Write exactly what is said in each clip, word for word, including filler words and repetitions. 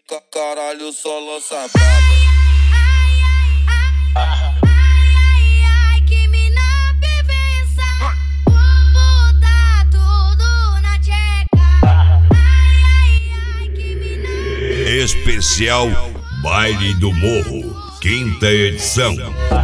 Caralho, só lança braba. Especial Baile do Morro, quinta edição.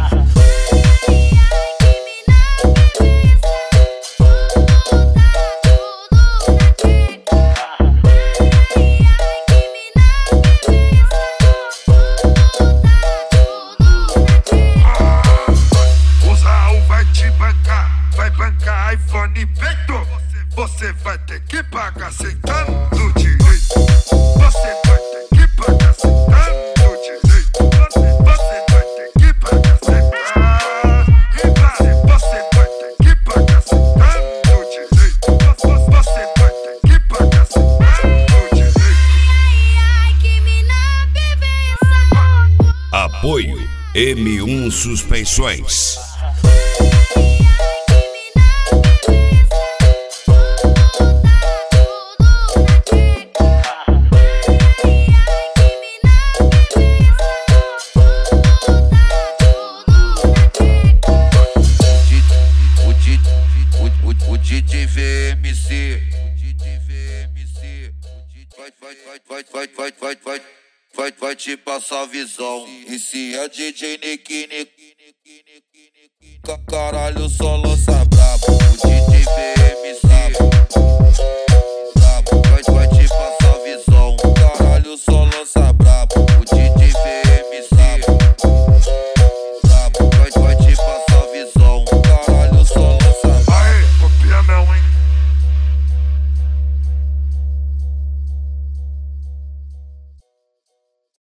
O Raul vai te bancar, vai bancar iPhone Vector. Você vai ter que pagar sentando no direito. Você vai ter que pagar sentando no direito. Você, você vai ter que pagar sentando. E você, você vai ter que pagar sentando no direito. Você, você vai ter que pagar sentando no direito. Apoio M um Suspensões. O D J V M C, o D J V M C, vai, vai, vai, vai, vai, vai, vai, vai, vai, vai te passar visão. E se é D J Nick, Nick, Caralho, só lança brabo. O D J V M C.